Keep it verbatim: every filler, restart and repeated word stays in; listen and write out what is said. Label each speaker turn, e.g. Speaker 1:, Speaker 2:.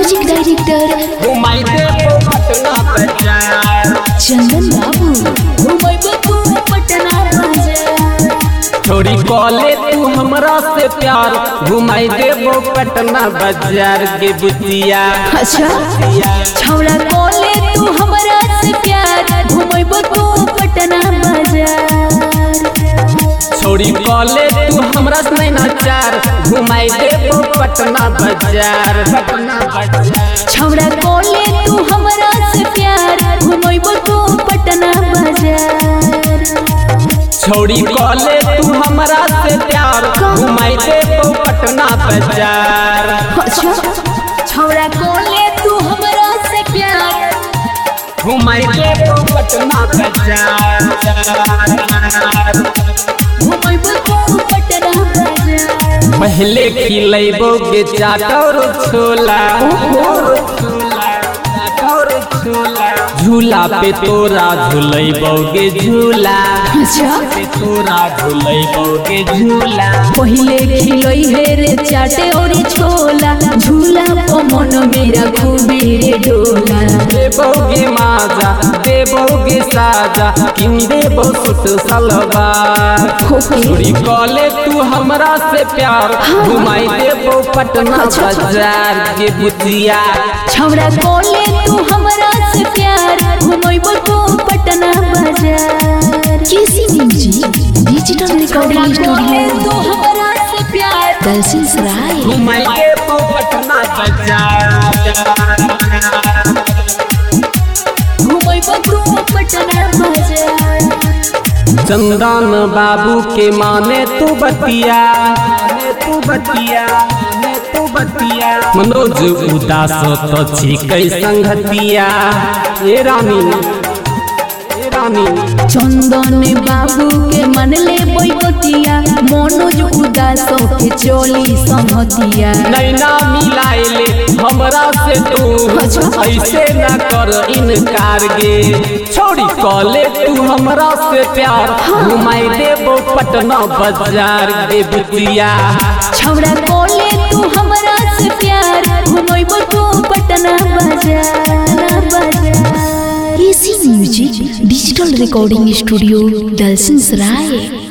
Speaker 1: Music director
Speaker 2: घुमाई देबो पटना बाजार।
Speaker 1: चंदन बाबू घुमाइबो तू पटना बाजार।
Speaker 2: छोरी कॉले तू हमरा से प्यार घुमाई देबो पटना बाजार के बुतिया।
Speaker 1: अच्छा छौड़ा कॉले तू हमरा से प्यार घुमाइबो तू पटना बाजार।
Speaker 2: छोरी कॉले तू हमरा से नहीं नाचार घुमाई देबो पटना बाजार। पटना बाजार
Speaker 1: छौड़ा कॉले तू हमरा से प्यार घुमाइबो तू पटना बाजार।
Speaker 2: छोरी कॉले तू हमरा से प्यार घुमाई देबो पटना बाजार।
Speaker 1: अच्छा छौड़ा कॉले तू हमरा से प्यार
Speaker 2: घुमाई देबो पटना बाजार।
Speaker 1: घुमाइबो तू पटना बाजार।
Speaker 2: पहले खिलैबो के चाटर छोला झूला पे तोरा झूलैबोगे झूला।
Speaker 1: अच्छा
Speaker 2: पे तोरा झूलैबोगे झूला।
Speaker 1: पहिले खिलई हे रे चाटे और छोला झूला को मन मेरा खूबे रे डोला।
Speaker 2: देबोगे माजा देबोगे साजा किन देबो सूट सलवार। छोरी कॉले तू हमरा से प्यार घुमाई देबो पटना बाजार के बुतिया।
Speaker 1: छौड़ा कॉले तू हमरा से प्यार घुमाइबो तू पटना बाजार। KC music digital recording studio तू हमरा से प्यार दलसिंह सराय
Speaker 2: घुमाई देबो पटना बाजार।
Speaker 1: घुमाइबो तू पटना बाजार।
Speaker 2: चंदन बाबू के माने तू बतिया तू बतिया तू बतिया। मनोज उदास तो छिकै संगतिया। ए रानी ए रानी
Speaker 1: चंदन बाबू के मन ले बैबतिया मनोज उदास के चोली संगतिया।
Speaker 2: नैना मिलाइले हमरा से तू ऐसे न कर इनकार गे। छोड़ी कॉले तू हमरा से प्यार घुमाई देबो पटना बाजार के बुतिया।
Speaker 1: छौड़ा कॉले तू हमरा से प्यार घुमाइबो तू पटना बाजार बाजार। KC music digital recording studio Dalsingh सराय।